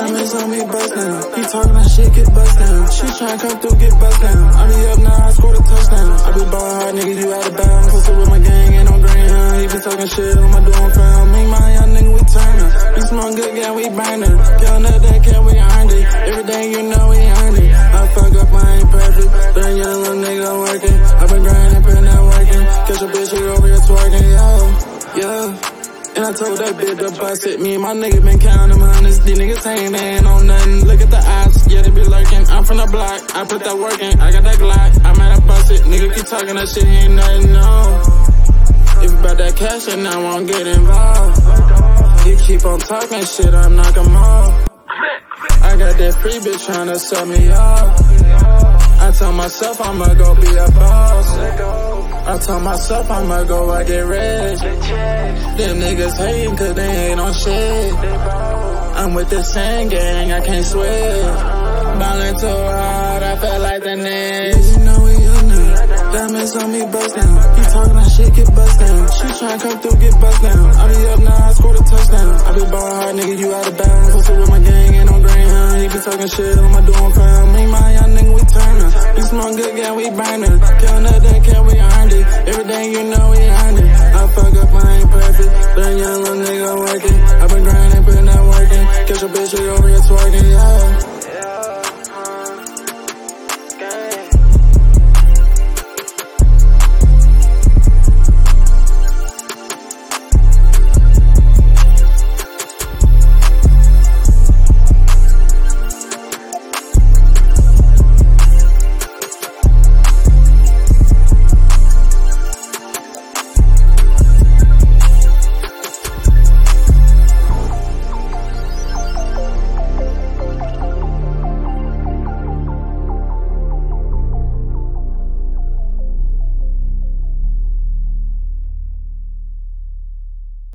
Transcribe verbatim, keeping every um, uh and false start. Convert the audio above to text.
Diamonds on me bust down. He talking that shit, get bust down. She tryna come through, get bust down. I be up now, I scored a touchdown. I be ball hard, nigga, you out of bounds. Posted with my gang, ain't no greyhound. He be talking shit on my door, found. Me, my young nigga, we turnin'. We smoke good, yeah, we burnin'. Count up that cat, we earned it. Every day you know we earned it. I fuck up, I ain't perfect. But a young little nigga working. I been grinding, putting that working. Catch a bitch, she over here twerking, yo, yeah. And I told that bitch to bust it. Me and my nigga been counting them hundreds. These niggas ain't ain't on nothing. Look at the eyes, yeah, they be lurking. I'm from the block, I put that work in. I got that Glock, I might have bust it. Nigga keep talking that shit, ain't nothing, no. If you bout that cash and I won't get involved. You keep on talking shit, I'm knock 'em off. I got that free bitch tryna sell me off. I told myself I'ma go be a boss. I told myself I'ma go out get rich. Them niggas hating cause they ain't on shit. I'm with the same gang, I can't switch. Ballin' too hard, I felt like the Knicks. Yeah, you know we up now. Diamonds on me bust down. He talking that shit, get bust down. She tryna come through, get bust down. I be up now, I scored a touchdown. I be ball hard, nigga, you out of bounds. Posted with my gang, ain't no greyhound. He be talking shit on my door, found. Me, my young nigga, we turnin'. We smoke good, yeah, we burnin'. Count up that cat, we earned it. Every day you know we earned it. I fuck up, I ain't perfect. But a young little nigga working. I been grinding, putting that work in. Catch a bitch, she over here twerking, yeah.